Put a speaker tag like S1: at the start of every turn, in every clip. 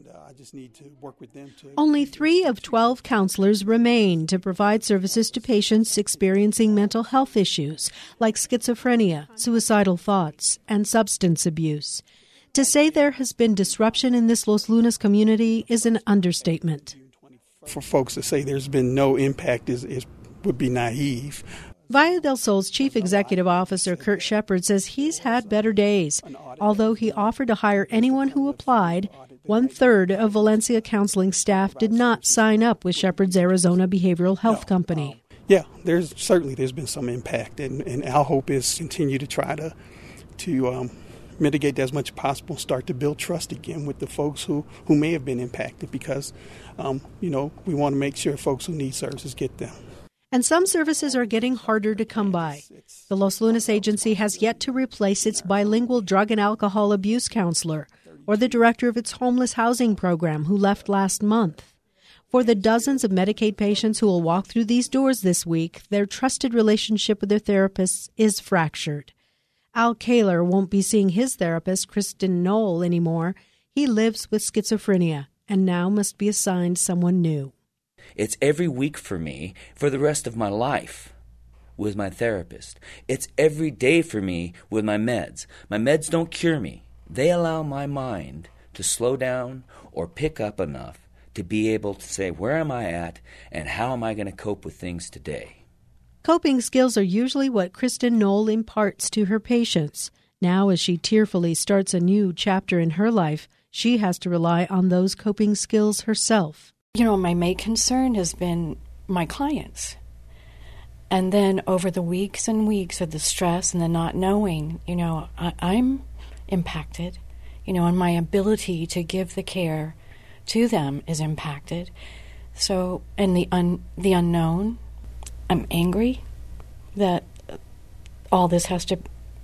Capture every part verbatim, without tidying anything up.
S1: uh, I just need to work with them to...
S2: Only three of twelve counselors remain to provide services to patients experiencing mental health issues like schizophrenia, suicidal thoughts, and substance abuse. To say there has been disruption in this Los Lunas community is an understatement.
S1: For folks to say there's been no impact is, is would be naive.
S2: Valle del Sol's chief executive officer, Kurt Shepard, says he's had better days. Although he offered to hire anyone who applied, one-third of Valencia counseling staff did not sign up with Shepard's Arizona Behavioral Health no. Company.
S1: Yeah, there's certainly there's been some impact, and, and our hope is continue to try to to um, mitigate that as much as possible, start to build trust again with the folks who, who may have been impacted, because, um, you know, we want to make sure folks who need services get them.
S2: And some services are getting harder to come by. The Los Lunas agency has yet to replace its bilingual drug and alcohol abuse counselor, or the director of its homeless housing program who left last month. For the dozens of Medicaid patients who will walk through these doors this week, their trusted relationship with their therapists is fractured. Al Kaler won't be seeing his therapist, Kristen Knoll, anymore. He lives with schizophrenia and now must be assigned someone new.
S3: It's every week for me for the rest of my life with my therapist. It's every day for me with my meds. My meds don't cure me. They allow my mind to slow down or pick up enough to be able to say, where am I at and how am I going to cope with things today?
S2: Coping skills are usually what Kristen Knoll imparts to her patients. Now, as she tearfully starts a new chapter in her life, she has to rely on those coping skills herself.
S4: You know, my main concern has been my clients. And then over the weeks and weeks of the stress and the not knowing, you know, I, I'm impacted, you know, and my ability to give the care to them is impacted. So, and the un, the unknown, I'm angry that all this has to,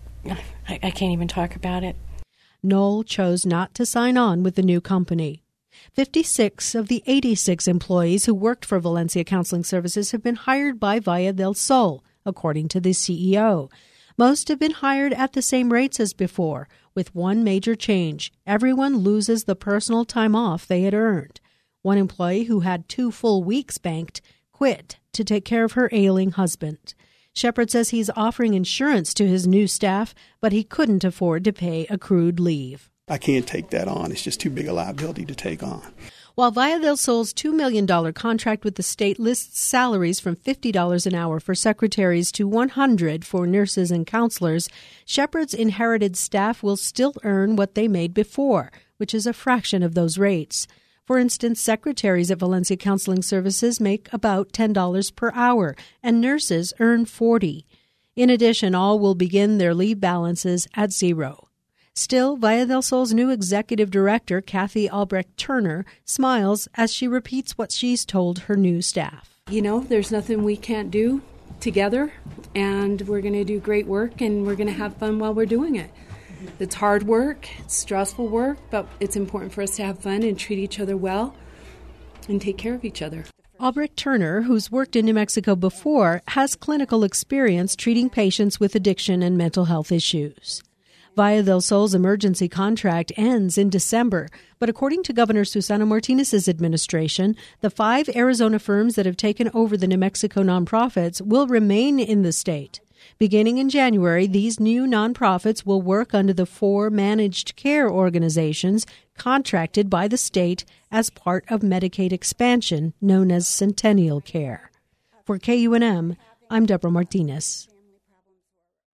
S4: I, I can't even talk about it.
S2: Knoll chose not to sign on with the new company. fifty-six of the eighty-six employees who worked for Valencia Counseling Services have been hired by Valle del Sol, according to the C E O. Most have been hired at the same rates as before, with one major change. Everyone loses the personal time off they had earned. One employee who had two full weeks banked quit to take care of her ailing husband. Shepard says he's offering insurance to his new staff, but he couldn't afford to pay accrued leave.
S1: I can't take that on. It's just too big a liability to take on.
S2: While Valle del Sol's two million dollars contract with the state lists salaries from fifty dollars an hour for secretaries to one hundred dollars for nurses and counselors, Shepard's inherited staff will still earn what they made before, which is a fraction of those rates. For instance, secretaries at Valencia Counseling Services make about ten dollars per hour, and nurses earn forty dollars. In addition, all will begin their leave balances at zero. Still, Valle del Sol's new executive director, Kathy Albrecht Turner, smiles as she repeats what she's told her new staff.
S5: You know, there's nothing we can't do together, and we're going to do great work, and we're going to have fun while we're doing it. It's hard work, it's stressful work, but it's important for us to have fun and treat each other well and take care of each other.
S2: Albrecht Turner, who's worked in New Mexico before, has clinical experience treating patients with addiction and mental health issues. Valle del Sol's emergency contract ends in December, but according to Governor Susana Martinez's administration, the five Arizona firms that have taken over the New Mexico nonprofits will remain in the state. Beginning in January, these new nonprofits will work under the four managed care organizations contracted by the state as part of Medicaid expansion known as Centennial Care. For K U N M, I'm Deborah Martinez.